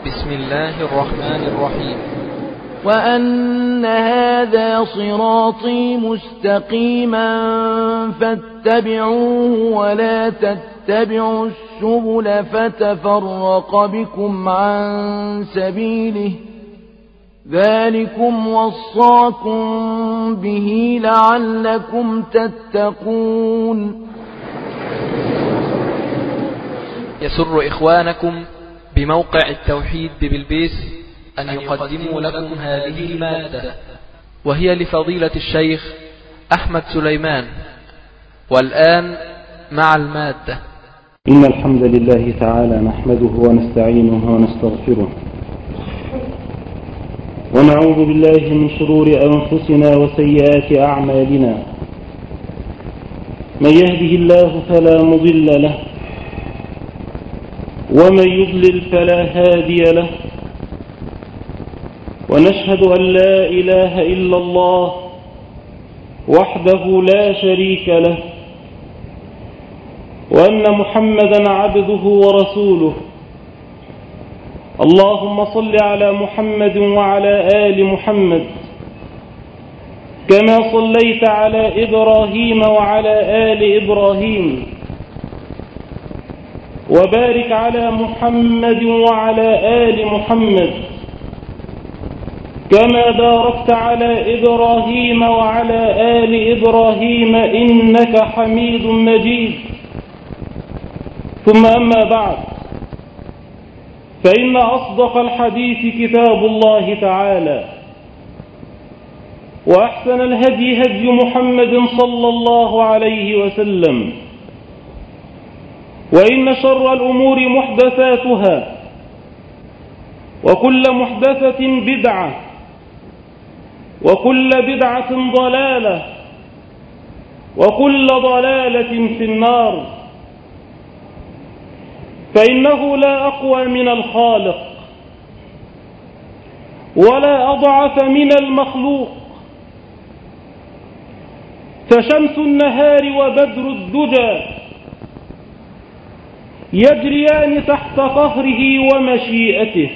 بسم الله الرحمن الرحيم. وأن هذا صراطي مستقيما فاتبعوه ولا تتبعوا السبل فتفرق بكم عن سبيله ذلكم وصاكم به لعلكم تتقون. يسر إخوانكم بموقع التوحيد ببلبيس أن يقدموا لكم هذه المادة، وهي لفضيلة الشيخ أحمد سليمان. والآن مع المادة. إن الحمد لله تعالى نحمده ونستعينه ونستغفره، ونعوذ بالله من شرور أنفسنا وسيئات أعمالنا. من يهده الله فلا مضل له، ومن يضلل فلا هادي له. ونشهد أن لا إله إلا الله وحده لا شريك له، وأن محمدا عبده ورسوله. اللهم صل على محمد وعلى آل محمد كما صليت على إبراهيم وعلى آل إبراهيم، وبارك على محمد وعلى آل محمد كما باركت على إبراهيم وعلى آل إبراهيم إنك حميد مجيد. ثم أما بعد، فإن أصدق الحديث كتاب الله تعالى، وأحسن الهدي هدي محمد صلى الله عليه وسلم، وإن شر الأمور محدثاتها، وكل محدثة بدعة، وكل بدعة ضلالة، وكل ضلالة في النار. فإنه لا أقوى من الخالق، ولا أضعف من المخلوق. فشمس النهار وبدر الدجى يجريان تحت قهره ومشيئته،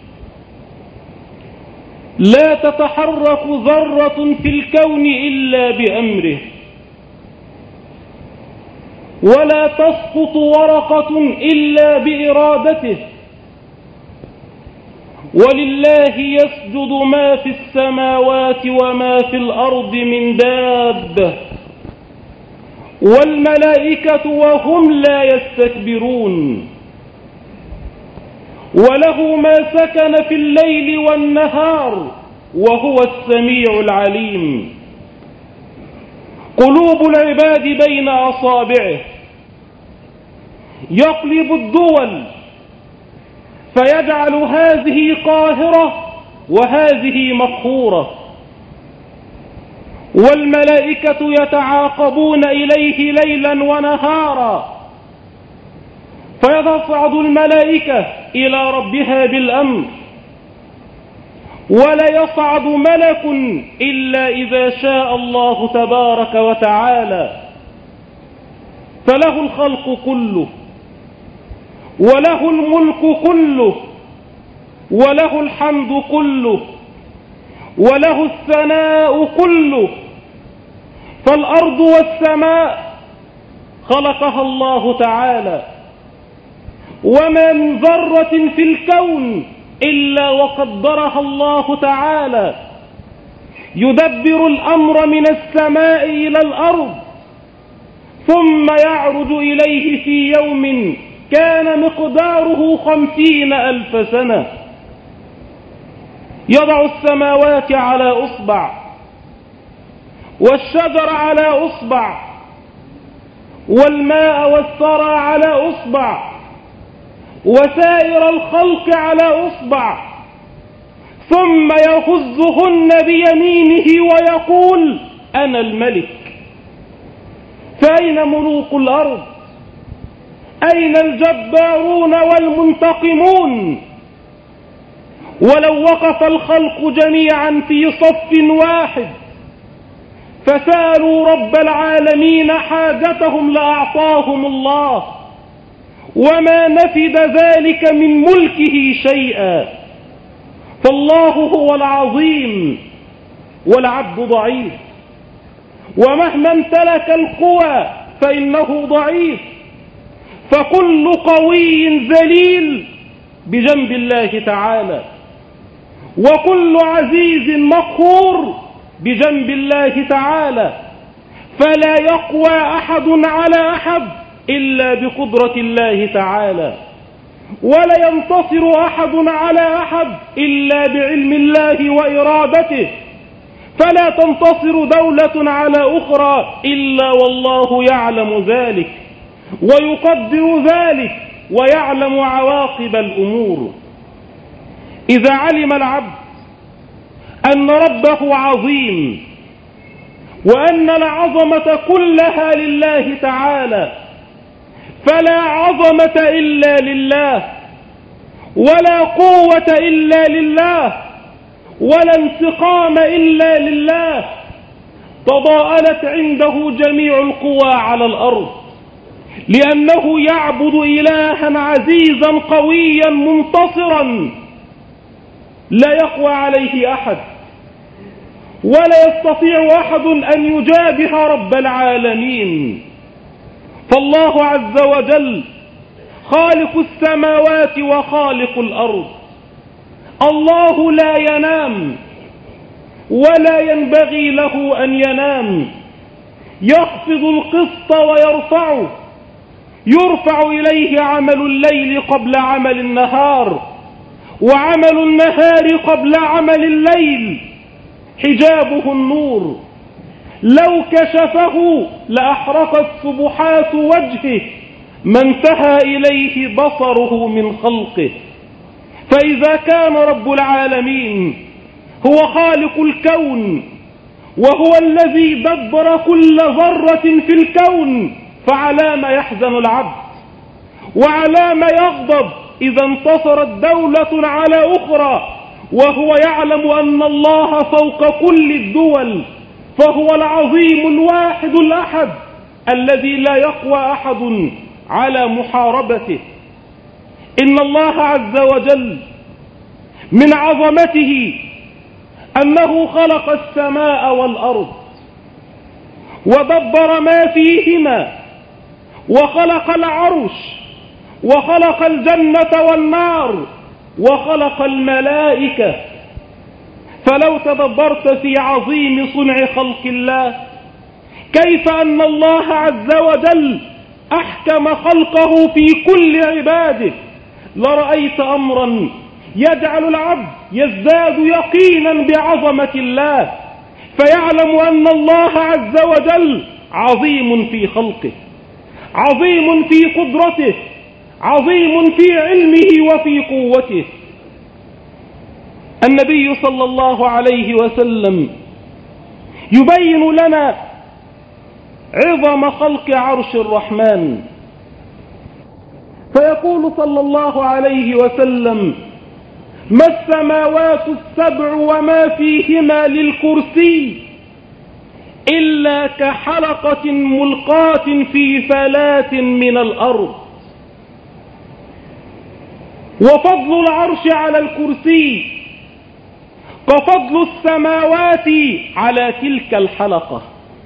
لا تتحرك ذرة في الكون إلا بأمره، ولا تسقط ورقة إلا بإرادته. ولله يسجد ما في السماوات وما في الأرض من دابة، والملائكة وهم لا يستكبرون. وله ما سكن في الليل والنهار وهو السميع العليم. قلوب العباد بين أصابعه، يقلب الدول فيجعل هذه قاهرة وهذه مقهورة. والملائكة يتعاقبون إليه ليلا ونهارا، فيصعد الملائكة إلى ربها بالأمر، ولا يصعد ملك إلا إذا شاء الله تبارك وتعالى. فله الخلق كله، وله الملك كله، وله الحمد كله، وله الثناء كله. فالأرض والسماء خلقها الله تعالى، وما من ذرة في الكون إلا وقدرها الله تعالى. يدبر الأمر من السماء إلى الأرض، ثم يعرج إليه في يوم كان مقداره 50,000 سنة. يضع السماوات على أصبع، والشجر على أصبع، والماء والثرى على أصبع، وسائر الخلق على أصبع، ثم يهزهن بيمينه ويقول أنا الملك. فأين ملوك الأرض؟ أين الجبارون والمنتقمون؟ ولو وقف الخلق جميعا في صف واحد فسألوا رب العالمين حاجتهم لأعطاهم الله، وما نفد ذلك من ملكه شيئا، فالله هو العظيم والعبد ضعيف، ومهما امتلك القوى فإنه ضعيف، فكل قوي ذليل بجنب الله تعالى، وكل عزيز مقهور بجنب الله تعالى، فلا يقوى أحد على أحد إلا بقدرة الله تعالى، ولا ينتصر أحد على أحد إلا بعلم الله وإرادته، فلا تنتصر دولة على أخرى إلا والله يعلم ذلك ويقدر ذلك ويعلم عواقب الأمور. إذا علم العبد أن ربه عظيم وأن العظمة كلها لله تعالى، فلا عظمة إلا لله، ولا قوة إلا لله، ولا انتقام إلا لله، تضاءلت عنده جميع القوى على الأرض، لأنه يعبد إلها عزيزا قويا منتصرا لا يقوى عليه أحد، ولا يستطيع أحد أن يجابه رب العالمين. فالله عز وجل خالق السماوات وخالق الأرض، الله لا ينام ولا ينبغي له أن ينام، يخفض القسط ويرفعه، يرفع إليه عمل الليل قبل عمل النهار، وعمل النهار قبل عمل الليل، حجابه النور، لو كشفه لأحرقت سبحات وجهه ما انتهى إليه بصره من خلقه. فإذا كان رب العالمين هو خالق الكون وهو الذي دبر كل ذرة في الكون، فعلى ما يحزن العبد وعلى ما يغضب إذا انتصرت دولة على أخرى وهو يعلم أن الله فوق كل الدول، فهو العظيم الواحد الأحد الذي لا يقوى أحد على محاربته. إن الله عز وجل من عظمته أنه خلق السماء والأرض ودبر ما فيهما، وخلق العرش، وخلق الجنة والنار، وخلق الملائكة. فلو تدبرت في عظيم صنع خلق الله، كيف أن الله عز وجل أحكم خلقه في كل عباده، لرأيت أمرا يجعل العبد يزداد يقينا بعظمة الله، فيعلم أن الله عز وجل عظيم في خلقه، عظيم في قدرته، عظيم في علمه وفي قوته. النبي صلى الله عليه وسلم يبين لنا عظم خلق عرش الرحمن، فيقول صلى الله عليه وسلم: ما السماوات السبع وما فيهما للكرسي إلا كحلقة ملقاة في فلاة من الأرض. وفضل العرش على الكرسي كفضل السماوات على تلك الحلقة.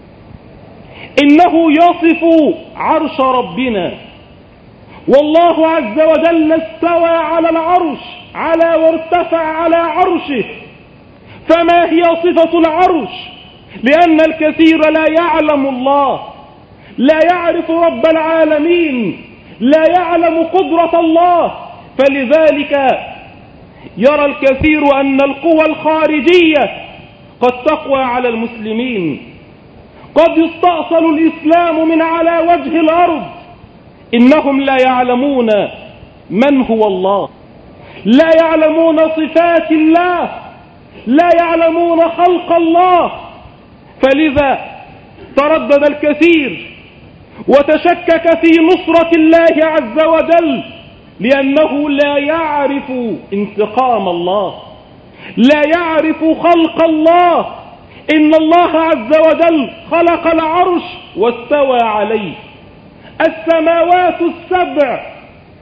إنه يصف عرش ربنا، والله عز وجل استوى على العرش، على وارتفع على عرشه. فما هي صفة العرش؟ لأن الكثير لا يعلم الله، لا يعرف رب العالمين، لا يعلم قدرة الله، فلذلك يرى الكثير أن القوى الخارجية قد تقوى على المسلمين، قد يستأصل الإسلام من على وجه الأرض. إنهم لا يعلمون من هو الله، لا يعلمون صفات الله، لا يعلمون خلق الله. فلذا تردد الكثير وتشكك في نصرة الله عز وجل، لأنه لا يعرف انتقام الله، لا يعرف خلق الله. إن الله عز وجل خلق العرش واستوى عليه. السماوات السبع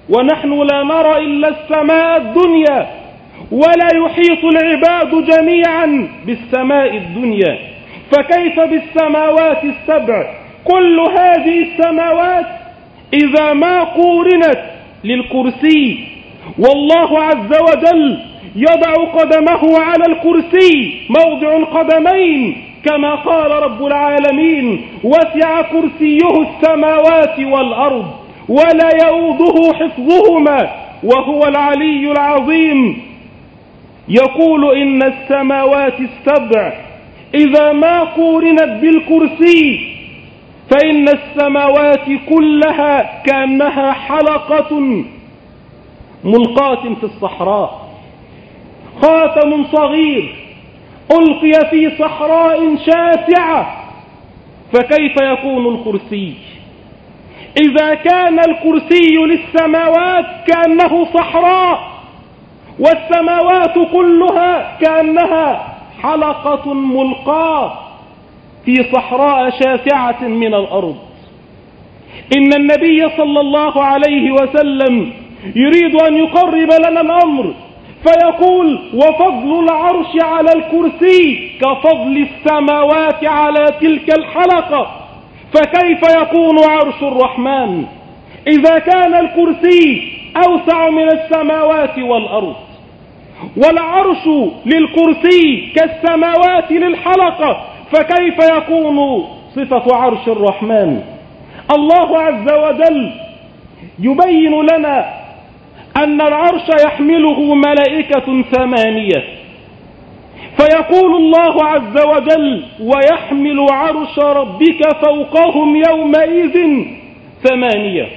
ونحن لا نرى إلا السماء الدنيا، ولا يحيط العباد جميعا بالسماء الدنيا، فكيف بالسماوات السبع؟ كل هذه السماوات إذا ما قورنت للكرسي، والله عز وجل يضع قدمه على الكرسي موضع القدمين، كما قال رب العالمين: وسع كرسيه السماوات والأرض ولا يؤوده حفظهما وهو العلي العظيم. يقول إن السماوات السبع إذا ما قورنت بالكرسي فإن السماوات كلها كأنها حلقة ملقاة في الصحراء، خاتم صغير ألقي في صحراء شاسعة، فكيف يكون الكرسي؟ إذا كان الكرسي للسماوات كأنه صحراء، والسماوات كلها كأنها حلقة ملقاة في صحراء شاسعة من الأرض. إن النبي صلى الله عليه وسلم يريد أن يقرب لنا الأمر فيقول: وفضل العرش على الكرسي كفضل السماوات على تلك الحلقة. فكيف يكون عرش الرحمن إذا كان الكرسي أوسع من السماوات والأرض، والعرش للكرسي كالسماوات للحلقة؟ فكيف يكون صفة عرش الرحمن؟ الله عز وجل يبين لنا أن العرش يحمله ملائكة 8، فيقول الله عز وجل: ويحمل عرش ربك فوقهم يومئذ 8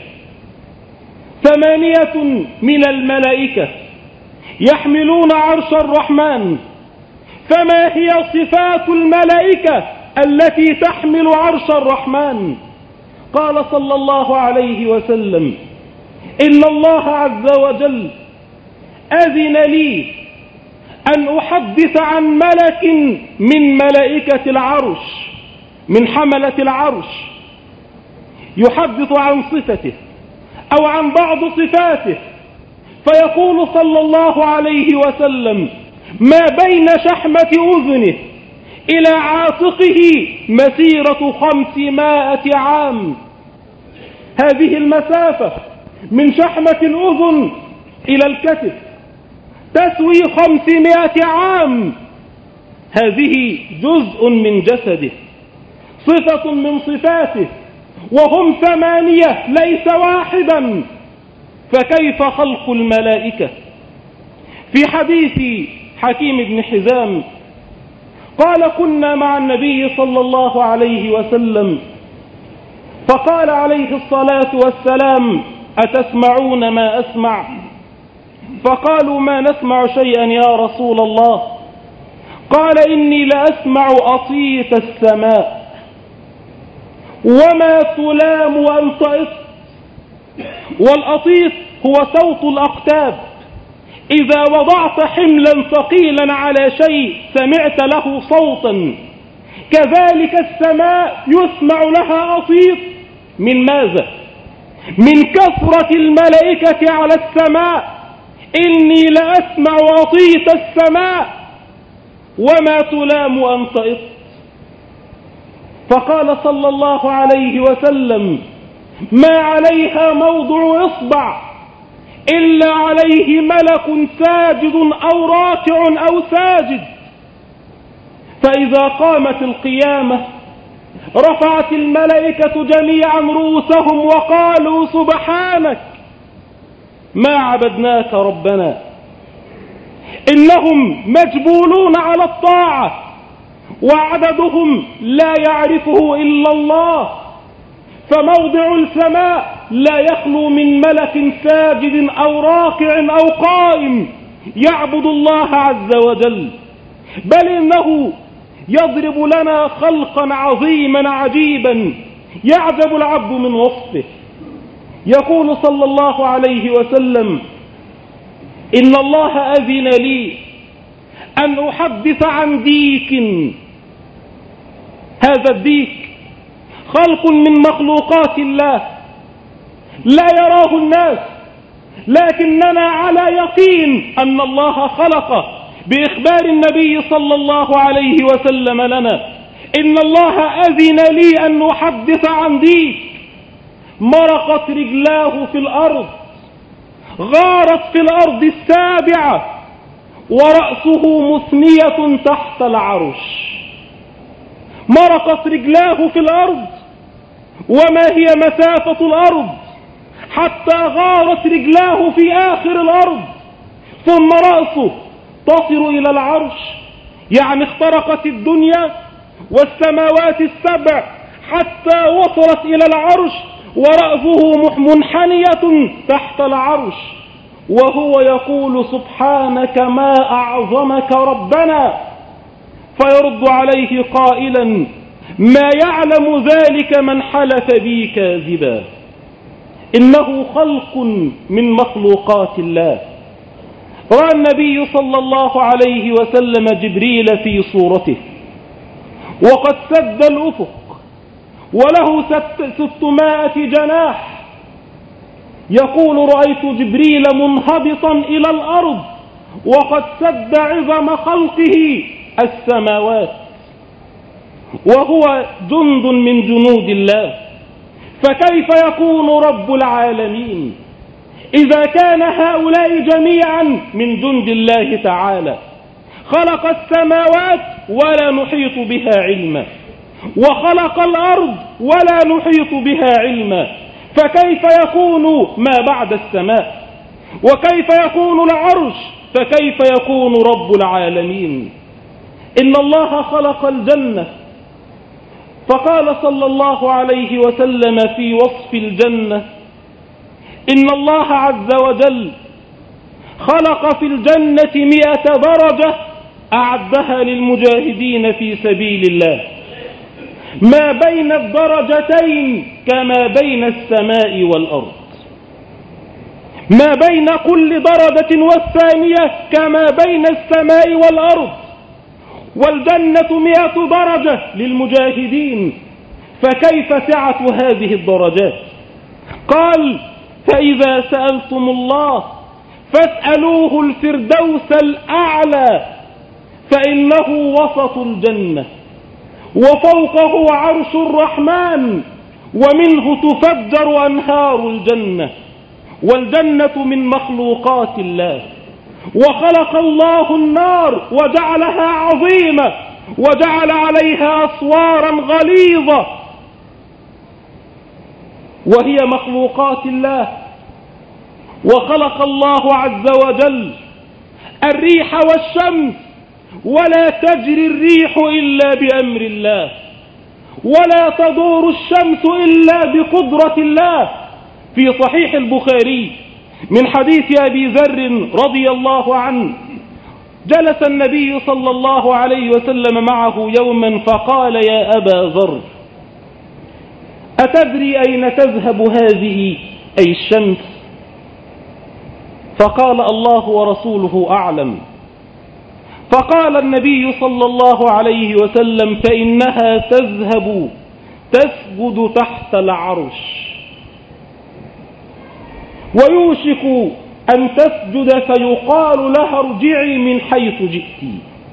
من الملائكة يحملون عرش الرحمن. فما هي صفات الملائكة التي تحمل عرش الرحمن؟ قال صلى الله عليه وسلم: إن الله عز وجل أذن لي أن أحدث عن ملك من ملائكة العرش، من حملة العرش، يحدث عن صفته أو عن بعض صفاته، فيقول صلى الله عليه وسلم: ما بين شحمة أذنه إلى عاتقه مسيرة 500 عام. هذه المسافة من شحمة الأذن إلى الكتف تسوي 500 عام. هذه جزء من جسده، صفة من صفاته، وهم 8 ليس واحدا، فكيف خلق الملائكة؟ في حديث حكيم بن حزام قال: كنا مع النبي صلى الله عليه وسلم فقال عليه الصلاة والسلام: أتسمعون ما أسمع؟ فقالوا: ما نسمع شيئا يا رسول الله. قال: إني لأسمع أصيت السماء وما تلام وانطئت. والأصيت هو صوت الأقتاب، إذا وضعت حملا ثقيلا على شيء سمعت له صوتا، كذلك السماء يسمع لها أصيت. من ماذا؟ من كثرة الملائكة على السماء. إني لأسمع أصيت السماء وما تلام أنطئت. فقال صلى الله عليه وسلم: ما عليها موضع إصبع إلا عليه ملك ساجد أو راكع أو ساجد. فإذا قامت القيامة رفعت الملائكة جميعا رؤوسهم وقالوا: سبحانك ما عبدناك ربنا. إنهم مجبولون على الطاعة، وعددهم لا يعرفه إلا الله، فموضع السماء لا يخلو من ملك ساجد أو راكع أو قائم يعبد الله عز وجل. بل إنه يضرب لنا خلقا عظيما عجيبا يعجب العبد من وصفه. يقول صلى الله عليه وسلم: إن الله أذن لي أن أحدث عن ديك. هذا الديك خلق من مخلوقات الله لا يراه الناس، لكننا على يقين أن الله خلقه بإخبار النبي صلى الله عليه وسلم لنا: إن الله أذن لي أن أحدث عن ديك مرقت رجلاه في الأرض، غارت في الأرض السابعة، ورأسه مثنية تحت العرش. مرقت رجلاه في الأرض، وما هي مسافة الأرض حتى غارت رجلاه في آخر الأرض، ثم رأسه تصل إلى العرش، يعني اخترقت الدنيا والسماوات السبع حتى وصلت إلى العرش، ورأسه منحنية تحت العرش، وهو يقول: سبحانك ما أعظمك ربنا. فيرد عليه قائلا: ما يعلم ذلك من حلف بي كاذبا. إنه خلق من مخلوقات الله. رأى النبي صلى الله عليه وسلم جبريل في صورته وقد سد الأفق، وله 600 جناح. يقول: رأيت جبريل منهبطا إلى الأرض وقد سد عظم خلقه السماوات، وهو جند من جنود الله. فكيف يكون رب العالمين إذا كان هؤلاء جميعا من جند الله تعالى؟ خلق السماوات ولا نحيط بها علما، وخلق الأرض ولا نحيط بها علما، فكيف يكون ما بعد السماء؟ وكيف يكون العرش؟ فكيف يكون رب العالمين؟ إن الله خلق الجنة، فقال صلى الله عليه وسلم في وصف الجنة: إن الله عز وجل خلق في الجنة 100 درجة أعدها للمجاهدين في سبيل الله، ما بين الدرجتين كما بين السماء والأرض، ما بين كل درجة والثانية كما بين السماء والأرض. والجنة 100 درجة للمجاهدين، فكيف سعة هذه الدرجات؟ قال: فإذا سألتم الله فاسألوه الفردوس الأعلى، فإنه وسط الجنة، وفوقه عرش الرحمن، ومنه تفجر أنهار الجنة. والجنة من مخلوقات الله، وخلق الله النار وجعلها عظيمة، وجعل عليها أسوارا غليظة، وهي مخلوقات الله. وخلق الله عز وجل الريح والشمس، ولا تجري الريح إلا بأمر الله، ولا تدور الشمس إلا بقدرة الله. في صحيح البخاري من حديث أبي ذر رضي الله عنه: جلس النبي صلى الله عليه وسلم معه يوما فقال: يا أبا ذر، أتدري أين تذهب هذه أي الشمس؟ فقال: الله ورسوله أعلم. فقال النبي صلى الله عليه وسلم: فإنها تذهب تسجد تحت العرش، ويوشك أن تسجد فيقال لها ارجعي من حيث جئت،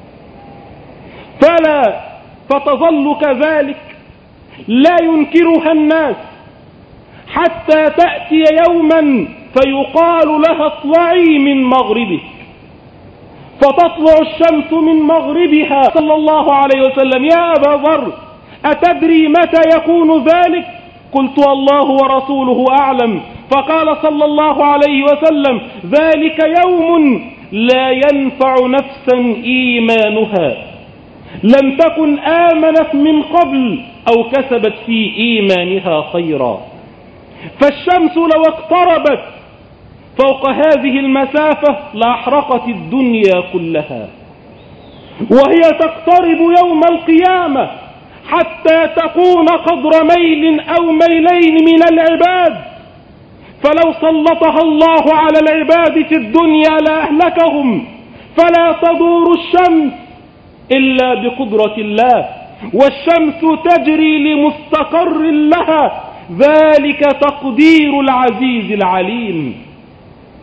فتظل كذلك لا ينكرها الناس حتى تأتي يوما فيقال لها اطلعي من مغربك، فتطلع الشمس من مغربها. صلى الله عليه وسلم: يا أبا ذر، أتدري متى يكون ذلك؟ قلت: الله ورسوله أعلم. فقال صلى الله عليه وسلم: ذلك يوم لا ينفع نفسا إيمانها لم تكن آمنت من قبل أو كسبت في إيمانها خيرا. فالشمس لو اقتربت فوق هذه المسافة لأحرقت الدنيا كلها، وهي تقترب يوم القيامة حتى تكون قدر ميل أو ميلين من العباد، فلو سلطها الله على العباد في الدنيا لأهلكهم. فلا تدور الشمس إلا بقدرة الله، والشمس تجري لمستقر لها، ذلك تقدير العزيز العليم.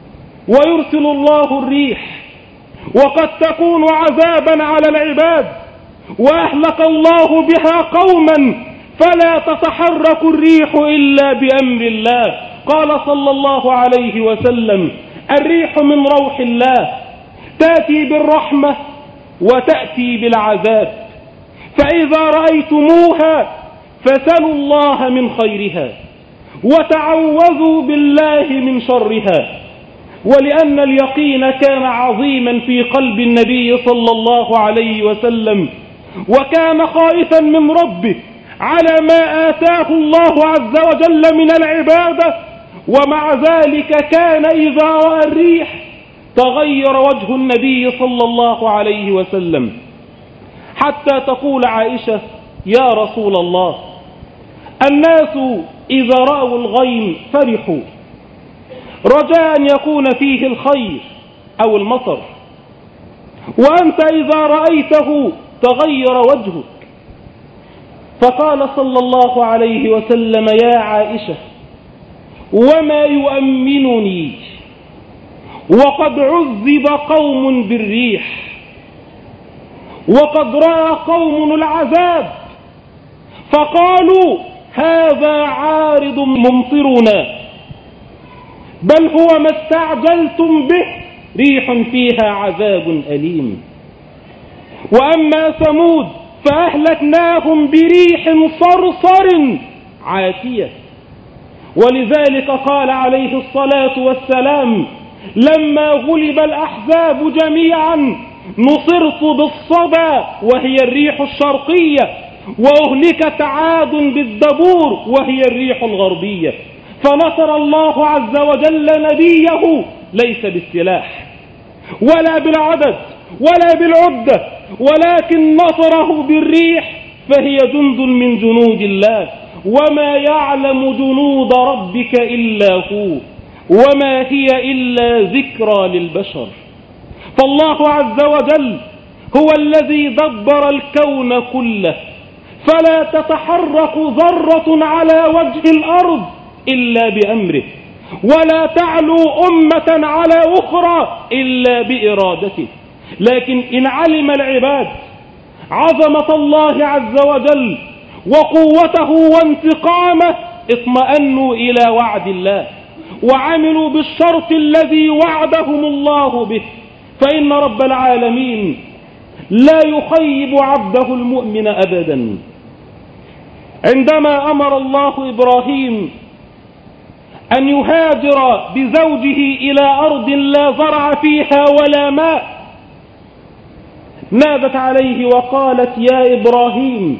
ويرسل الله الريح، وقد تكون عذابا على العباد، وأهلك الله بها قوما فلا تتحرك الريح إلا بأمر الله. قال صلى الله عليه وسلم: الريح من روح الله، تأتي بالرحمة وتأتي بالعذاب، فإذا رأيتموها فسلوا الله من خيرها وتعوذوا بالله من شرها. ولأن اليقين كان عظيما في قلب النبي صلى الله عليه وسلم، وكان خائفا من ربه على ما آتاه الله عز وجل من العبادة، ومع ذلك كان إذا رأى الريح تغير وجه النبي صلى الله عليه وسلم، حتى تقول عائشة: يا رسول الله، الناس إذا رأوا الغيم فرحوا رجاء أن يكون فيه الخير أو المطر، وأنت إذا رأيته تغير وجهك. فقال صلى الله عليه وسلم: يا عائشة، وما يؤمنني وقد عذب قوم بالريح، وقد رأى قوم العذاب فقالوا: هذا عارض ممطرنا، بل هو ما استعجلتم به، ريح فيها عذاب أليم. وأما ثمود فأهلكناهم بريح صرصر عاتية. ولذلك قال عليه الصلاة والسلام: لما غلب الأحزاب جميعا نصرت بالصبا وهي الريح الشرقية، وأهلكت عاد بالدبور وهي الريح الغربية. فنصر الله عز وجل نبيه ليس بالسلاح ولا بالعدد ولا بالعدة، ولكن نصره بالريح، فهي جند من جنود الله، وما يعلم جنود ربك إلا هو، وما هي إلا ذكرى للبشر. فالله عز وجل هو الذي دبر الكون كله، فلا تتحرك ذرة على وجه الأرض إلا بأمره، ولا تعلو أمة على أخرى إلا بإرادته. لكن إن علم العباد عظمة الله عز وجل وقوته وانتقامه اطمأنوا إلى وعد الله، وعملوا بالشرط الذي وعدهم الله به، فإن رب العالمين لا يخيب عبده المؤمن أبدا. عندما أمر الله إبراهيم أن يهاجر بزوجه إلى أرض لا زرع فيها ولا ماء، نادت عليه وقالت: يا إبراهيم،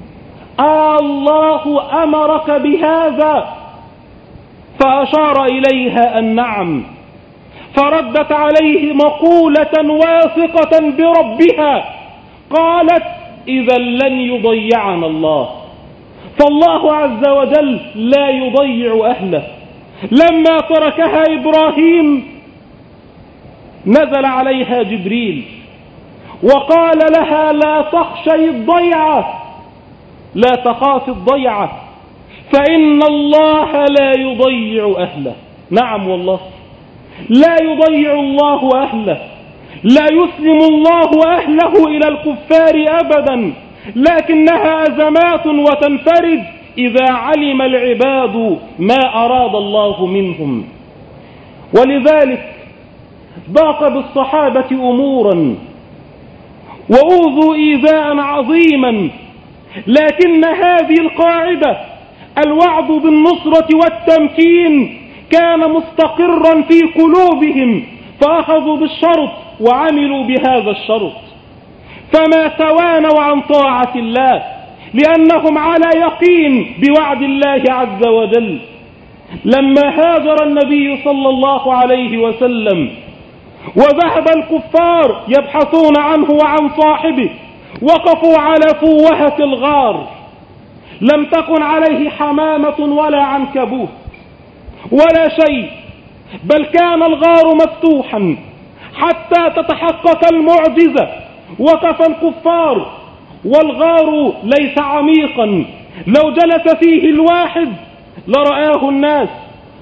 الله أمرك بهذا؟ فأشار إليها أن نعم، فردت عليه مقولة واثقة بربها، قالت: إذا لن يضيعنا الله. فالله عز وجل لا يضيع أهله. لما تركها إبراهيم نزل عليها جبريل وقال لها: لا تخشي الضيعة، لا تخاف الضيعة، فإن الله لا يضيع أهله. نعم والله، لا يضيع الله أهله، لا يسلم الله أهله إلى الكفار أبدا، لكنها أزمات وتنفرج إذا علم العباد ما أراد الله منهم. ولذلك ضاق بالصحابة أمورا وأوذوا إيذاء عظيما، لكن هذه القاعدة، الوعد بالنصرة والتمكين، كان مستقرا في قلوبهم، فأخذوا بالشرط وعملوا بهذا الشرط، فما توانوا عن طاعة الله، لأنهم على يقين بوعد الله عز وجل. لما هاجر النبي صلى الله عليه وسلم وذهب الكفار يبحثون عنه وعن صاحبه، وقفوا على فوهة الغار، لم تكن عليه حمامة ولا عنكبوت ولا شيء، بل كان الغار مفتوحا حتى تتحقق المعجزة. وقف الكفار والغار ليس عميقا، لو جلس فيه الواحد لرآه الناس،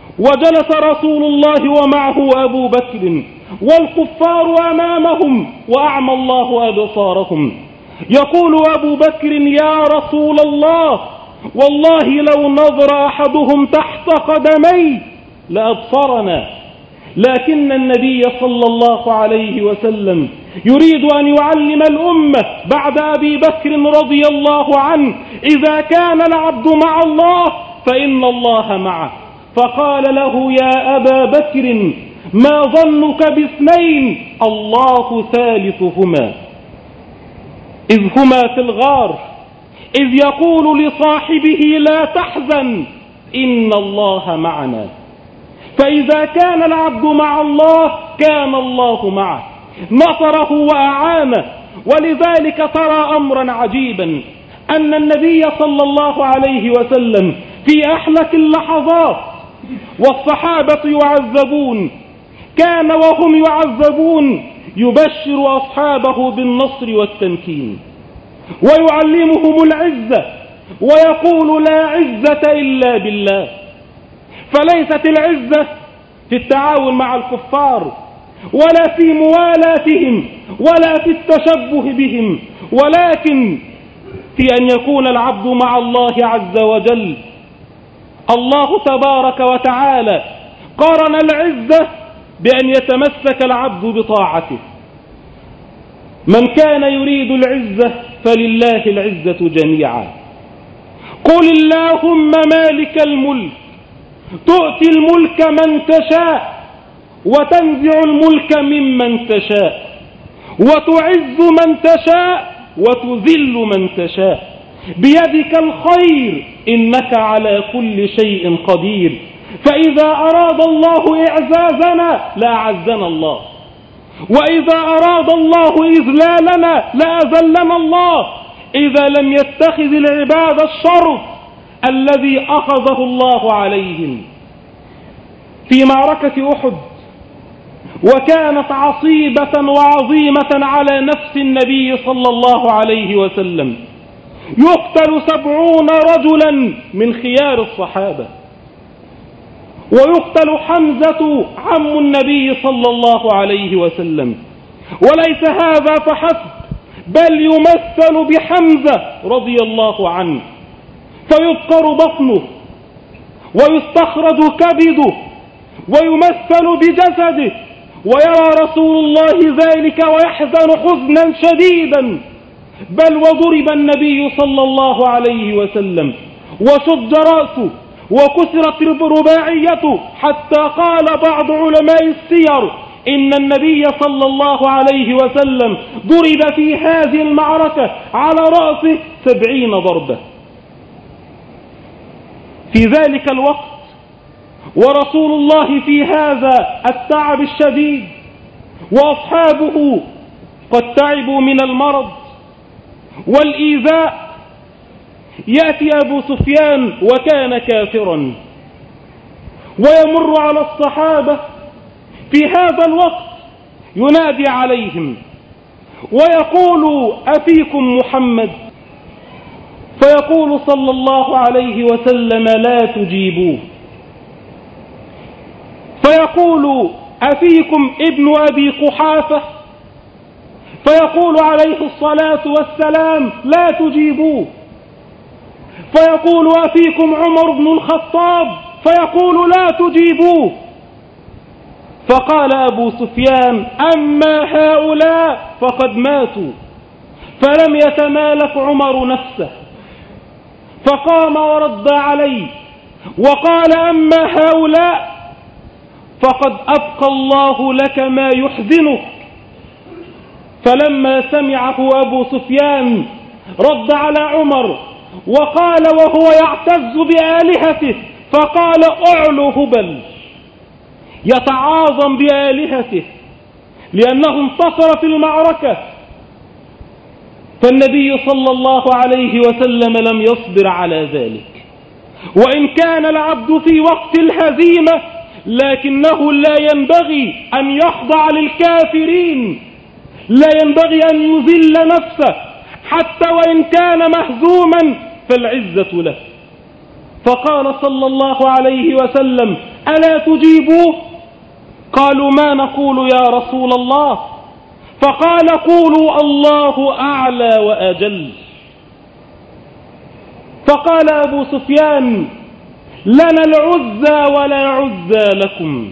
وجلس رسول الله ومعه أبو بكر والكفار أمامهم وأعمى الله أبصارهم. يقول أبو بكر: يا رسول الله، والله لو نظر أحدهم تحت قدمي لأبصرنا. لكن النبي صلى الله عليه وسلم يريد أن يعلم الأمة بعد أبي بكر رضي الله عنه: إذا كان العبد مع الله فإن الله معه. فقال له: يا أبا بكر، ما ظنك باثنين الله ثالثهما؟ إذ هما في الغار، إذ يقول لصاحبه: لا تحزن إن الله معنا. فإذا كان العبد مع الله كان الله معه، نصره وأعانه. ولذلك ترى أمرا عجيبا، أن النبي صلى الله عليه وسلم في أحلك اللحظات والصحابة يعذبون، كان وهم يعذبون يبشر أصحابه بالنصر والتمكين، ويعلمهم العزة، ويقول: لا عزة إلا بالله. فليست العزة في التعاون مع الكفار، ولا في موالاتهم، ولا في التشبه بهم، ولكن في أن يكون العبد مع الله عز وجل. الله تبارك وتعالى قارن العزة بأن يتمسك العبد بطاعته. من كان يريد العزة فلله العزة جميعا. قل اللهم مالك الملك تؤتي الملك من تشاء وتنزع الملك ممن تشاء وتعز من تشاء وتذل من تشاء بيدك الخير إنك على كل شيء قدير. فإذا أراد الله إعزازنا لأعزنا الله، وإذا أراد الله إذلالنا لأذلنا الله، إذا لم يتخذ العباد الشرف الذي أخذه الله عليهم. في معركة أحد، وكانت عصيبة وعظيمة على نفس النبي صلى الله عليه وسلم، يقتل 70 رجلا من خيار الصحابة، ويقتل حمزة عم النبي صلى الله عليه وسلم. وليس هذا فحسب، بل يمثل بحمزة رضي الله عنه، فيذكر بطنه ويستخرج كبده ويمثل بجسده، ويرى رسول الله ذلك ويحزن حزنا شديدا. بل وضرب النبي صلى الله عليه وسلم وشج رأسه وكسرت رباعيته، حتى قال بعض علماء السير إن النبي صلى الله عليه وسلم ضرب في هذه المعركة على رأسه 70 ضربة. في ذلك الوقت ورسول الله في هذا التعب الشديد، وأصحابه قد تعبوا من المرض والإيذاء، يأتي أبو سفيان وكان كافرا ويمر على الصحابة في هذا الوقت ينادي عليهم ويقول: أفيكم محمد؟ فيقول صلى الله عليه وسلم: لا تجيبوه. فيقول: أفيكم ابن أبي قحافة؟ فيقول عليه الصلاة والسلام: لا تجيبوه. فيقول: أفيكم عمر بن الخطاب؟ فيقول: لا تجيبوه. فقال أبو سفيان: أما هؤلاء فقد ماتوا. فلم يتمالك عمر نفسه، فقام ورد عليه وقال: أما هؤلاء فقد أبقى الله لك ما يحزنك. فلما سمعه أبو سفيان رد على عمر وقال وهو يعتز بآلهته، فقال: أعلو هبل، يتعاظم بآلهته لأنه انتصر في المعركة. فالنبي صلى الله عليه وسلم لم يصبر على ذلك، وإن كان العبد في وقت الهزيمة لكنه لا ينبغي أن يخضع للكافرين، لا ينبغي أن يذل نفسه حتى وإن كان مهزوما فالعزة له. فقال صلى الله عليه وسلم: ألا تجيبوه؟ قالوا ما نقول يا رسول الله؟ فقال قولوا الله أعلى وأجل. فقال أبو سفيان لنا العزى ولا عزى لكم.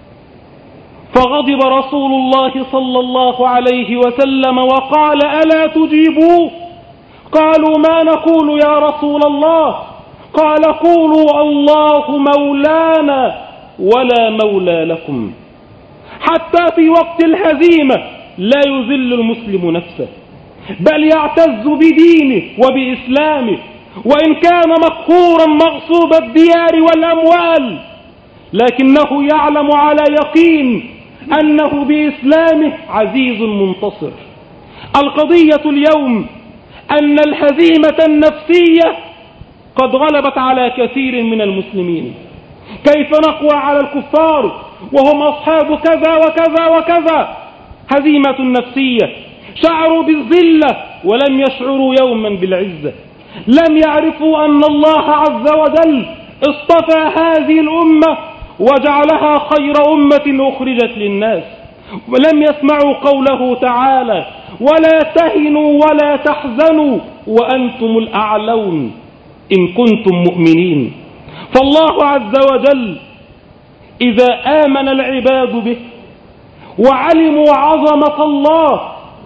فغضب رسول الله صلى الله عليه وسلم وقال ألا تجيبوه؟ قالوا ما نقول يا رسول الله؟ قال قولوا الله مولانا ولا مولى لكم. حتى في وقت الهزيمة لا يذل المسلم نفسه، بل يعتز بدينه وبإسلامه، وإن كان مقهورا مغصوب الديار والأموال، لكنه يعلم على يقين أنه بإسلامه عزيز منتصر. القضية اليوم أن الهزيمة النفسية قد غلبت على كثير من المسلمين. كيف نقوى على الكفار وهم أصحاب كذا وكذا وكذا؟ هزيمة نفسية. شعروا بالذلة ولم يشعروا يوما بالعزة. لم يعرفوا أن الله عز وجل اصطفى هذه الأمة وجعلها خير أمة أخرجت للناس. ولم يسمعوا قوله تعالى ولا تهنوا ولا تحزنوا وأنتم الأعلون إن كنتم مؤمنين. فالله عز وجل إذا آمن العباد به وعلموا عظمة الله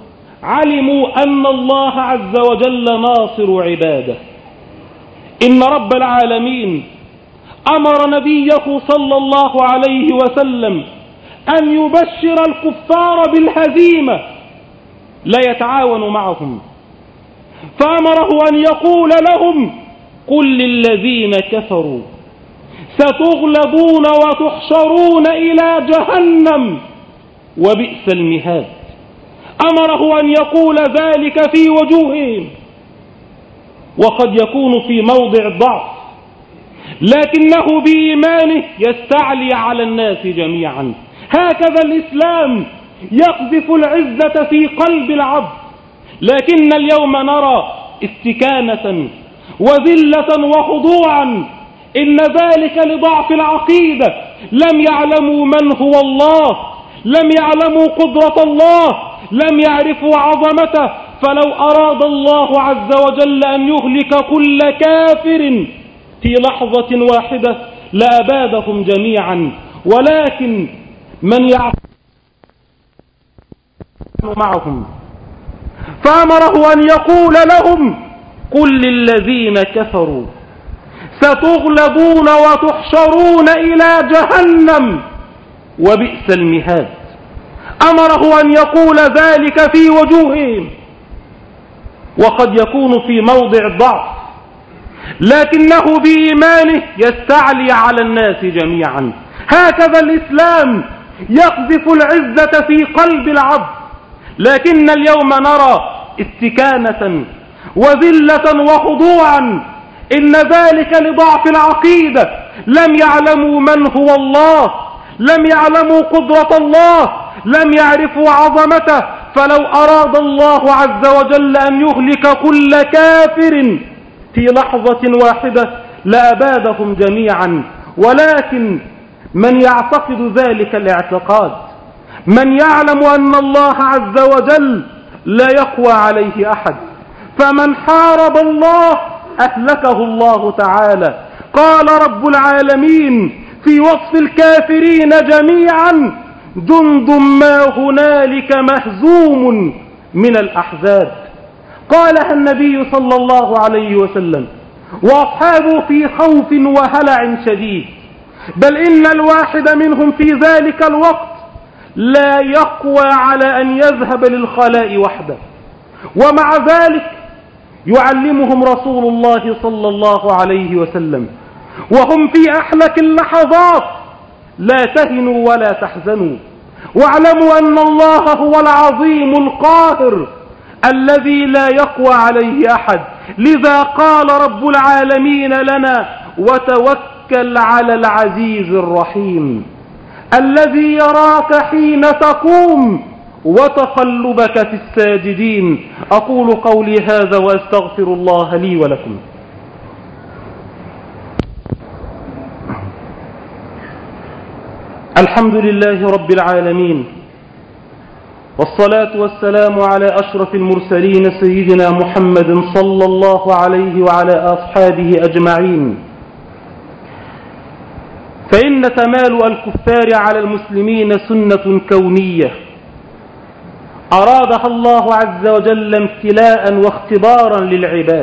علموا أن الله عز وجل ناصر عباده. إن رب العالمين أمر نبيه صلى الله عليه وسلم أن يبشر الكفار بالهزيمة لا يتعاون معهم، فأمره أن يقول لهم قل للذين كفروا ستغلبون وتحشرون إلى جهنم وبئس المهاد. أمره أن يقول ذلك في وجوههم، وقد يكون في موضع ضعف، لكنه بإيمانه يستعلي على الناس جميعا. هكذا الإسلام يقذف العزة في قلب العبد. لكن اليوم نرى استكانة وذلة وخضوعا، إن ذلك لضعف العقيدة. لم يعلموا من هو الله، لم يعلموا قدرة الله، لم يعرفوا عظمته. فلو أراد الله عز وجل أن يهلك كل كافر في لحظة واحدة لأبادهم جميعا، ولكن من يعلم معهم فأمره أن يقول لهم قل للذين كفروا ستغلبون وتحشرون إلى جهنم وبئس المهاد. أمره أن يقول ذلك في وجوههم، وقد يكون في موضع ضعف، لكنه بإيمانه يستعلي على الناس جميعا. هكذا الإسلام يقذف العزة في قلب العبد. لكن اليوم نرى استكانة وذلة وخضوعا، إن ذلك لضعف العقيدة. لم يعلموا من هو الله، لم يعلموا قدرة الله، لم يعرفوا عظمته. فلو أراد الله عز وجل أن يهلك كل كافر في لحظة واحدة لأبادهم جميعا. ولكن من يعتقد ذلك الاعتقاد، من يعلم أن الله عز وجل لا يقوى عليه أحد، فمن حارب الله أهلكه الله تعالى. قال رب العالمين في وصف الكافرين جميعا جند ما هنالك مهزوم من الأحزاب. قالها النبي صلى الله عليه وسلم وأصحابه في خوف وهلع شديد، بل إن الواحد منهم في ذلك الوقت لا يقوى على أن يذهب للخلاء وحده. ومع ذلك يعلمهم رسول الله صلى الله عليه وسلم وهم في أحلك اللحظات لا تهنوا ولا تحزنوا، واعلموا أن الله هو العظيم القاهر الذي لا يقوى عليه أحد. لذا قال رب العالمين لنا وتوكل على العزيز الرحيم الذي يراك حين تقوم وتقلبك في الساجدين. أقول قولي هذا وأستغفر الله لي ولكم. الحمد لله رب العالمين، والصلاة والسلام على أشرف المرسلين سيدنا محمد صلى الله عليه وعلى أصحابه أجمعين. فإن تمالؤ الكفار على المسلمين سنة كونية أرادها الله عز وجل امتلاء واختبارا للعباد،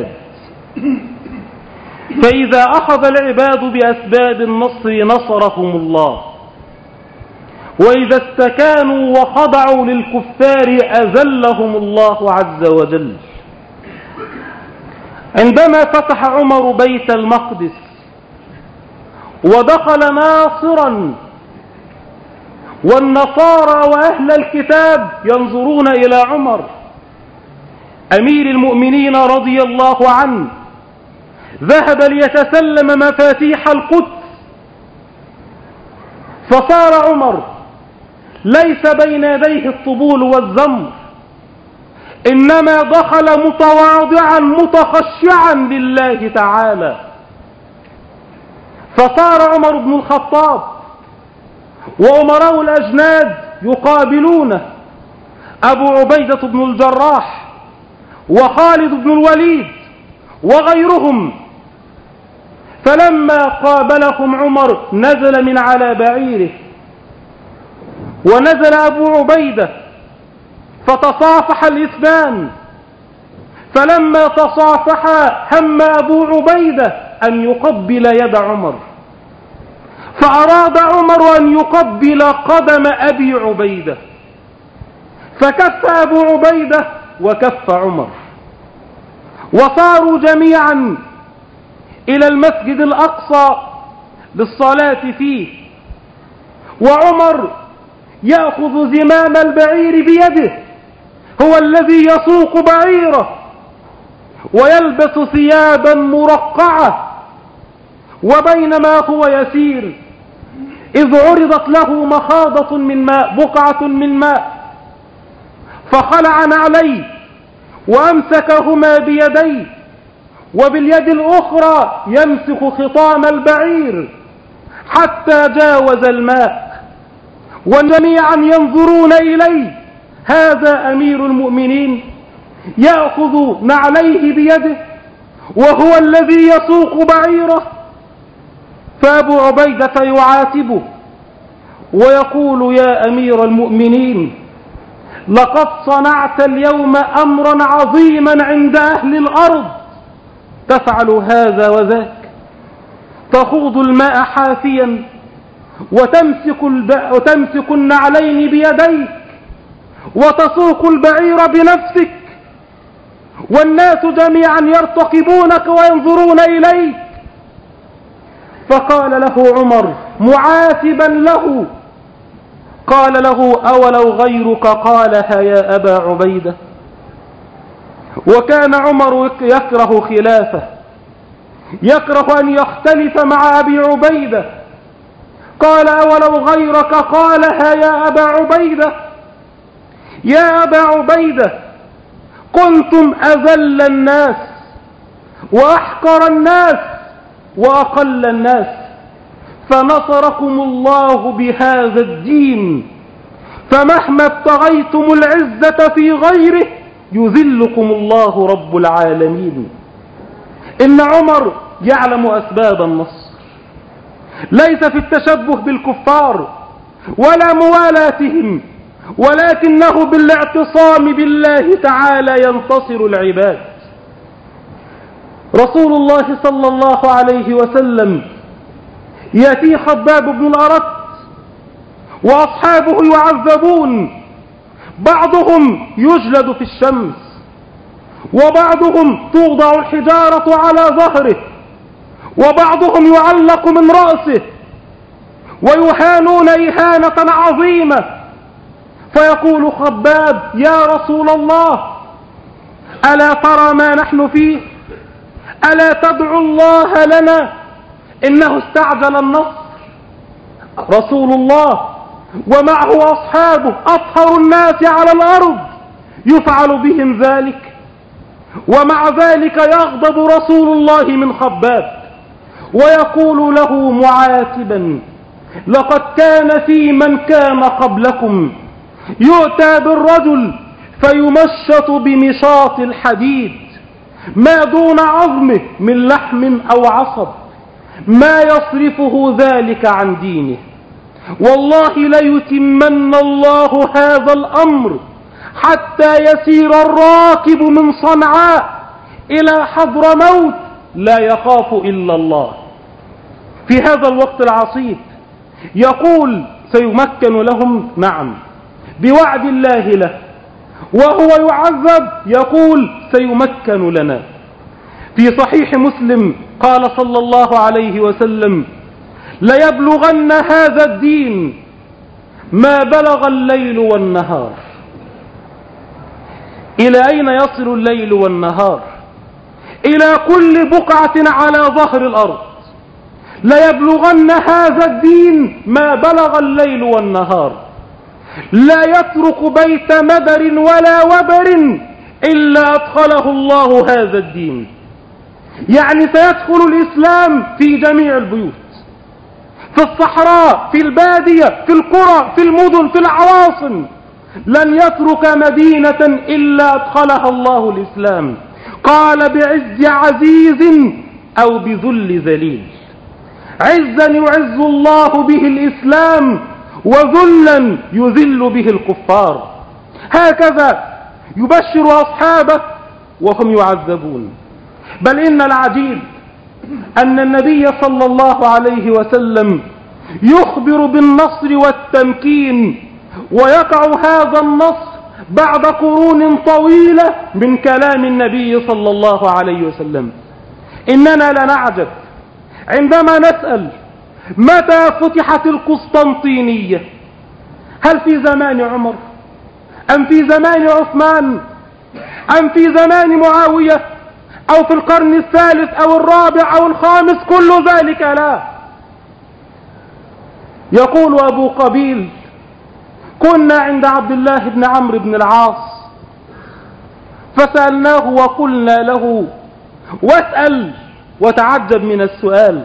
فإذا أخذ العباد بأسباب النصر نصرهم الله، وإذا استكانوا وخضعوا للكفار أذلهم الله عز وجل. عندما فتح عمر بيت المقدس ودخل ناصرا، والنصارى وأهل الكتاب ينظرون إلى عمر أمير المؤمنين رضي الله عنه، ذهب ليتسلم مفاتيح القدس، فصار عمر ليس بين يديه الطبول والزمر، إنما دخل متواضعا متخشعا لله تعالى. فصار عمر بن الخطاب وأمراء الأجناد يقابلونه، أبو عبيدة بن الجراح وخالد بن الوليد وغيرهم. فلما قابلهم عمر نزل من على بعيره، ونزل أبو عبيدة فتصافح الاثنان. فلما تصافحا هم أبو عبيدة أن يقبل يد عمر، فأراد عمر أن يقبل قدم أبي عبيدة، فكف أبو عبيدة وكف عمر، وصاروا جميعا إلى المسجد الأقصى للصلاة فيه، وعمر يأخذ زمام البعير بيده، هو الذي يسوق بعيره ويلبس ثيابا مرقعة. وبينما هو يسير إذ عرضت له مخاضة من ماء، بقعة من ماء، فخلع نعليه وأمسكهما بيديه، وباليد الأخرى يمسك خطام البعير حتى جاوز الماء، وجميعا ينظرون إليه. هذا أمير المؤمنين يأخذ نعليه بيده وهو الذي يسوق بعيره. فأبو عبيدة يعاتبه ويقول: يا أمير المؤمنين، لقد صنعت اليوم أمرا عظيما عند أهل الأرض، تفعل هذا وذاك، تخوض الماء حافيا وتمسك النعلين بيديك وتسوق البعير بنفسك، والناس جميعا يرتقبونك وينظرون إليك. فقال له عمر معاتبا له، قال له: أولو غيرك قالها يا أبا عبيدة؟ وكان عمر يكره خلافه، يكره أن يختلف مع أبي عبيدة. قال: أولو غيرك قالها يا أبا عبيدة؟ يا أبا عبيدة، كنتم أذل الناس وأحقر الناس وأقل الناس، فنصركم الله بهذا الدين، فمهما ابتغيتم العزة في غيره يذلكم الله رب العالمين. إن عمر يعلم أسباب النصر، ليس في التشبه بالكفار ولا موالاتهم، ولكنه بالاعتصام بالله تعالى ينتصر العباد. رسول الله صلى الله عليه وسلم يأتي خباب بن الأرت وأصحابه يعذبون، بعضهم يجلد في الشمس، وبعضهم توضع الحجارة على ظهره، وبعضهم يعلق من رأسه، ويهانون إهانة عظيمة. فيقول خباب: يا رسول الله، ألا ترى ما نحن فيه؟ ألا تدعو الله لنا؟ إنه استعجل النصر. رسول الله ومعه أصحابه أطهر الناس على الأرض يفعل بهم ذلك، ومع ذلك يغضب رسول الله من خباب ويقول له معاتبا: لقد كان في من كان قبلكم يؤتى بالرجل فيمشط بمشاط الحديد ما دون عظمه من لحم أو عصب، ما يصرفه ذلك عن دينه. والله ليتمن الله هذا الأمر حتى يسير الراكب من صنعاء إلى حضرموت لا يخاف إلا الله. في هذا الوقت العصيب يقول سيمكن لهم، نعم، بوعد الله له، وهو يعذب يقول سيمكن لنا. في صحيح مسلم قال صلى الله عليه وسلم: ليبلغن هذا الدين ما بلغ الليل والنهار. إلى أين يصل الليل والنهار؟ إلى كل بقعة على ظهر الأرض. ليبلغن هذا الدين ما بلغ الليل والنهار، لا يترك بيت مدر ولا وبر إلا أدخله الله هذا الدين. يعني سيدخل الإسلام في جميع البيوت، في الصحراء، في البادية، في القرى، في المدن، في العواصم. لن يترك مدينة إلا أدخلها الله الإسلام. قال: بعز عزيز أو بذل ذليل. عزا يعز الله به الإسلام، وذلا يذل به الكفار. هكذا يبشر أصحابه وهم يعذبون. بل إن العجيب أن النبي صلى الله عليه وسلم يخبر بالنصر والتمكين، ويقع هذا النصر بعد قرون طويلة من كلام النبي صلى الله عليه وسلم. إننا لنعجب عندما نسأل: متى فتحت القسطنطينية؟ هل في زمان عمر؟ أم في زمان عثمان؟ أم في زمان معاوية؟ أو في القرن الثالث أو الرابع أو الخامس؟ كل ذلك لا. يقول أبو قبيل: كنا عند عبد الله بن عمرو بن العاص فسألناه وقلنا له، واسأل وتعجب من السؤال،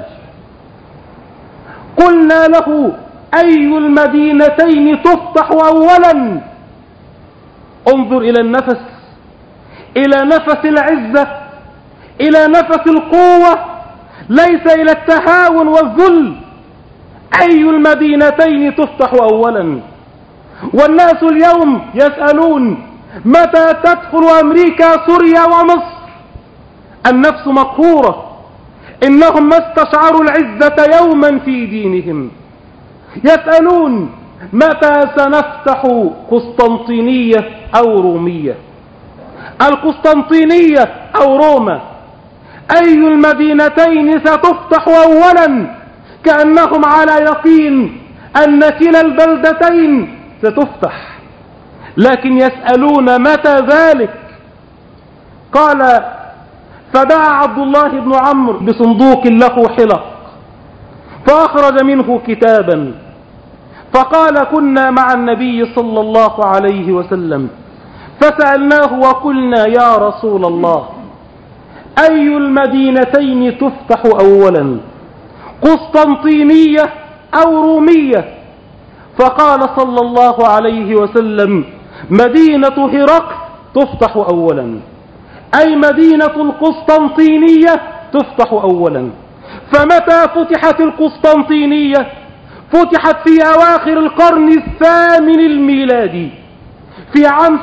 قلنا له: أي المدينتين تفتح أولا؟ انظر إلى النفس، إلى نفس العزة، إلى نفس القوة، ليس إلى التهاون والذل. أي المدينتين تفتح أولا؟ والناس اليوم يسألون: متى تدخل أمريكا سوريا ومصر؟ النفس مقهورة. إنهم ما استشعروا العزة يوما في دينهم. يسألون: متى سنفتح قسطنطينية أو رومية؟ القسطنطينية أو روما، أي المدينتين ستفتح أولا؟ كأنهم على يقين أن كلا البلدتين ستفتح، لكن يسألون متى ذلك؟ قال: فدعا عبد الله بن عمرو بصندوق له حلق فأخرج منه كتابا، فقال: كنا مع النبي صلى الله عليه وسلم فسألناه وقلنا: يا رسول الله، أي المدينتين تفتح أولا، قسطنطينية أو رومية؟ فقال صلى الله عليه وسلم: مدينة هرقل تفتح أولا، أي مدينة القسطنطينية تفتح أولا. فمتى فتحت القسطنطينية؟ فتحت في أواخر القرن الثامن الميلادي، في عام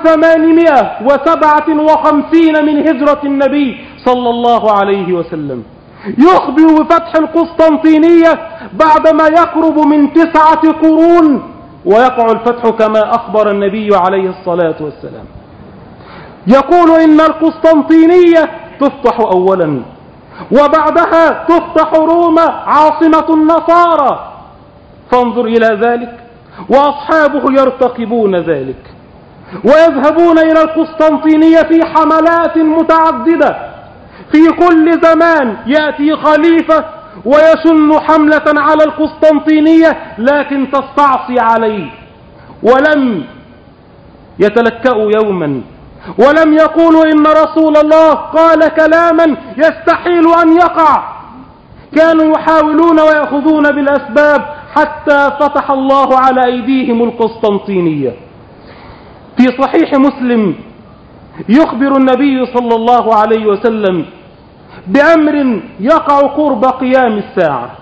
857 من هجرة النبي صلى الله عليه وسلم. يخبر بفتح القسطنطينية بعدما يقرب من 9 قرون، ويقع الفتح كما أخبر النبي عليه الصلاة والسلام. يقول: إن القسطنطينية تفتح أولا، وبعدها تفتح روما عاصمة النصارى. فانظر إلى ذلك، وأصحابه يرتقبون ذلك ويذهبون إلى القسطنطينية في حملات متعددة. في كل زمان يأتي خليفة ويشن حملة على القسطنطينية، لكن تستعصي عليه، ولم يتلكأوا يوما، ولم يقولوا إن رسول الله قال كلاما يستحيل أن يقع. كانوا يحاولون ويأخذون بالأسباب حتى فتح الله على أيديهم القسطنطينية. في صحيح مسلم يخبر النبي صلى الله عليه وسلم بأمر يقع قرب قيام الساعة.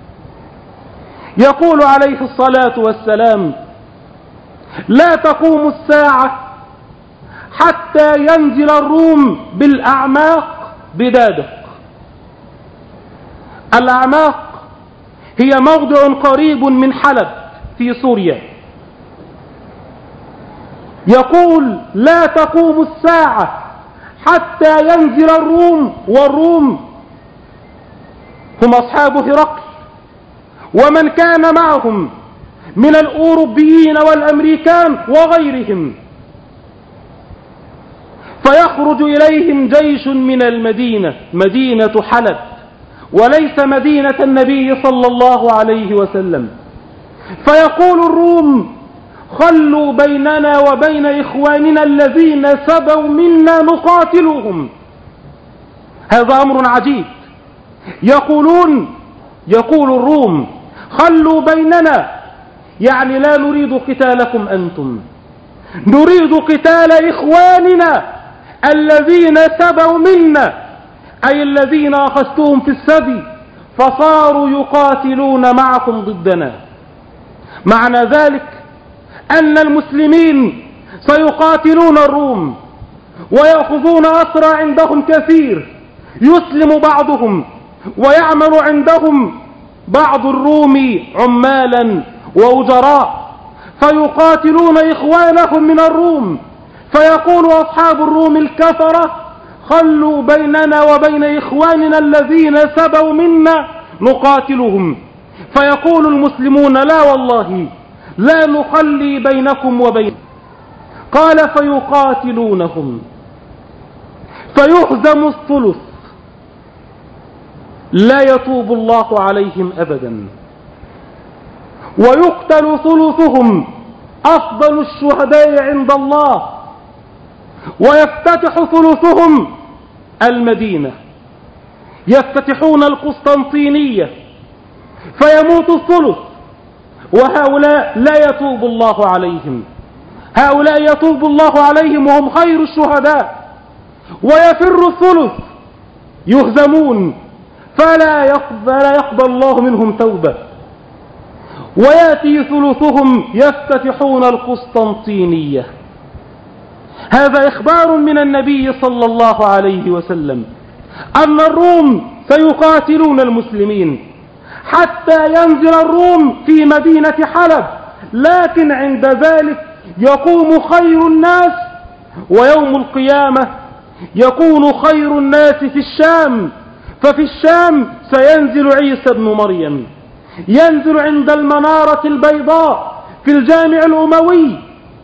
يقول عليه الصلاة والسلام: لا تقوم الساعة حتى ينزل الروم بالأعماق بدادق. الأعماق هي موضع قريب من حلب في سوريا. يقول: لا تقوم الساعة حتى ينزل الروم، والروم هم أصحاب هرقل ومن كان معهم من الأوروبيين والأمريكان وغيرهم، فيخرج إليهم جيش من المدينة، مدينة حلب، وليس مدينة النبي صلى الله عليه وسلم. فيقول الروم: خلوا بيننا وبين إخواننا الذين سبوا منا نقاتلهم. هذا أمر عجيب. يقول الروم: خلوا بيننا، يعني لا نريد قتالكم أنتم، نريد قتال إخواننا الذين سبوا منا، أي الذين أخذتهم في السبي فصاروا يقاتلون معكم ضدنا. معنى ذلك أن المسلمين سيقاتلون الروم ويأخذون أسرى عندهم كثير، يسلم بعضهم ويعمل عندهم بعض الروم عمالا وأجراء، فيقاتلون إخوانهم من الروم. فيقول أصحاب الروم الكفرة: خلوا بيننا وبين إخواننا الذين سبوا منا نقاتلهم. فيقول المسلمون: لا والله لا نخلي بينكم وبين. قال: فيقاتلونهم فيهزم الثلث، لا يتوب الله عليهم أبدا، ويقتل ثلثهم أفضل الشهداء عند الله، ويفتتح ثلثهم المدينة، يفتتحون القسطنطينية فيموت الثلث، وهؤلاء لا يتوب الله عليهم. هؤلاء يتوب الله عليهم وهم خير الشهداء، ويفر الثلث يهزمون فلا يقبل الله منهم توبة، ويأتي ثلثهم يفتتحون القسطنطينية. هذا إخبار من النبي صلى الله عليه وسلم أن الروم سيقاتلون المسلمين حتى ينزل الروم في مدينة حلب، لكن عند ذلك يقوم خير الناس، ويوم القيامة يكون خير الناس في الشام. ففي الشام سينزل عيسى بن مريم، ينزل عند المنارة البيضاء في الجامع الأموي،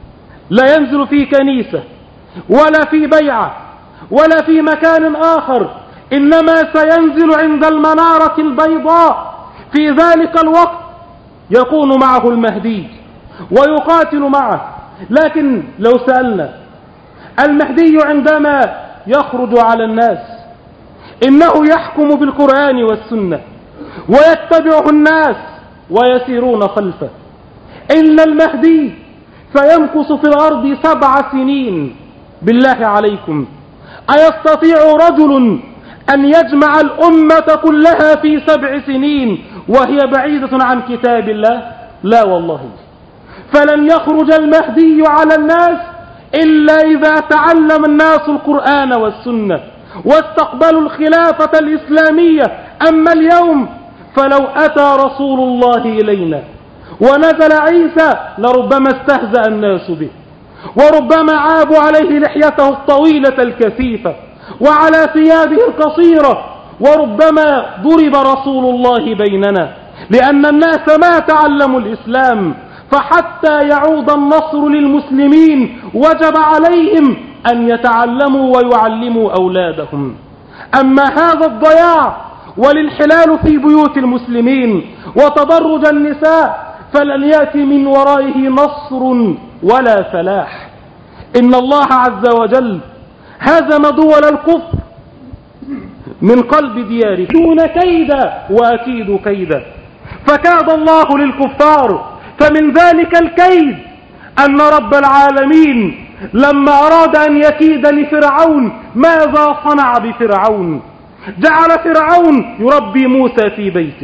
لا ينزل في كنيسة ولا في بيعة ولا في مكان آخر، إنما سينزل عند المنارة البيضاء. في ذلك الوقت يكون معه المهدي ويقاتل معه. لكن لو سألنا المهدي عندما يخرج على الناس إنه يحكم بالقرآن والسنة ويتبعه الناس ويسيرون خلفه. إن المهدي سيمكث في الأرض 7 سنين. بالله عليكم، أيستطيع رجل أن يجمع الأمة كلها في 7 سنين وهي بعيدة عن كتاب الله؟ لا والله. فلن يخرج المهدي على الناس إلا إذا تعلم الناس القرآن والسنة واستقبلوا الخلافة الإسلامية. أما اليوم فلو أتى رسول الله إلينا ونزل عيسى لربما استهزأ الناس به، وربما عابوا عليه لحيته الطويلة الكثيفة وعلى ثيابه القصيرة، وربما ضرب رسول الله بيننا، لأن الناس ما تعلموا الإسلام. فحتى يعود النصر للمسلمين وجب عليهم أن يتعلموا ويعلموا أولادهم. أما هذا الضياع والانحلال في بيوت المسلمين وتبرج النساء فلن يأتي من ورائه نصر ولا فلاح. إن الله عز وجل هزم دول الكفر من قلب دياره دون كيدا وأكيد كيدا. فكاد الله للكفار. فمن ذلك الكيد أن رب العالمين لما أراد أن يكيد لفرعون ماذا صنع بفرعون؟ جعل فرعون يربي موسى في بيته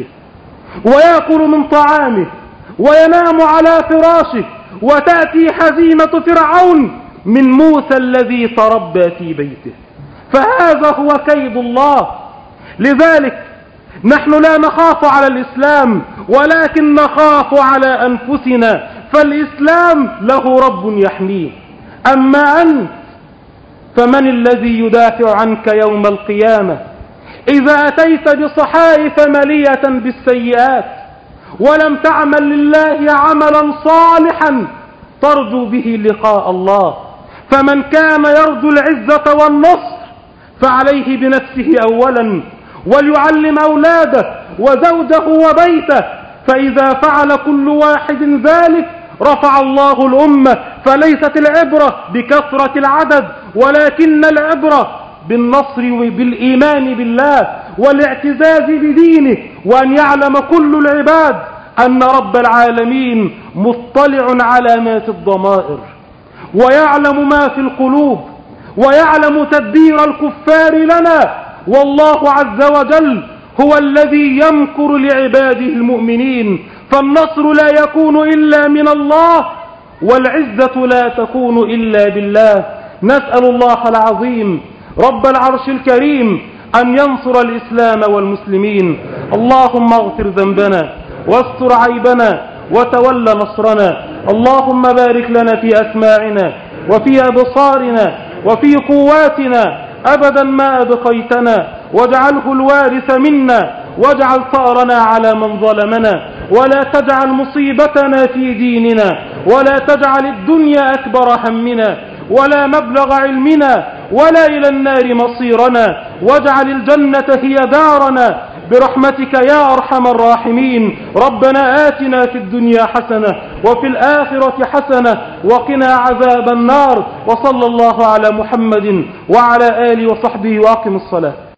ويأكل من طعامه وينام على فراشه، وتأتي حزينة فرعون من موسى الذي تربى في بيته. فهذا هو كيد الله. لذلك نحن لا نخاف على الإسلام ولكن نخاف على أنفسنا، فالإسلام له رب يحميه. أما أنت فمن الذي يدافع عنك يوم القيامة إذا أتيت بصحائف ملية بالسيئات ولم تعمل لله عملا صالحا ترجو به لقاء الله؟ فمن كان يرجو العزة والنصر فعليه بنفسه أولا، وليعلم أولاده وزوجه وبيته، فإذا فعل كل واحد ذلك رفع الله الأمة. فليست العبرة بكثرة العدد ولكن العبرة بالنصر وبالإيمان بالله والاعتزاز بدينه، وأن يعلم كل العباد أن رب العالمين مطلع على ما في الضمائر ويعلم ما في القلوب ويعلم تدبير الكفار لنا، والله عز وجل هو الذي يمكر لعباده المؤمنين. فالنصر لا يكون إلا من الله والعزة لا تكون إلا بالله. نسأل الله العظيم رب العرش الكريم أن ينصر الإسلام والمسلمين. اللهم اغفر ذنبنا واستر عيبنا وتول نصرنا. اللهم بارك لنا في أسماعنا وفي أبصارنا وفي قواتنا أبدا ما أبقيتنا، واجعله الوارث منا، واجعل ثأرنا على من ظلمنا، ولا تجعل مصيبتنا في ديننا، ولا تجعل الدنيا أكبر همنا ولا مبلغ علمنا ولا إلى النار مصيرنا، واجعل الجنة هي دارنا برحمتك يا أرحم الراحمين. ربنا آتنا في الدنيا حسنة وفي الآخرة حسنة وقنا عذاب النار. وصلى الله على محمد وعلى آله وصحبه وأقم الصلاة.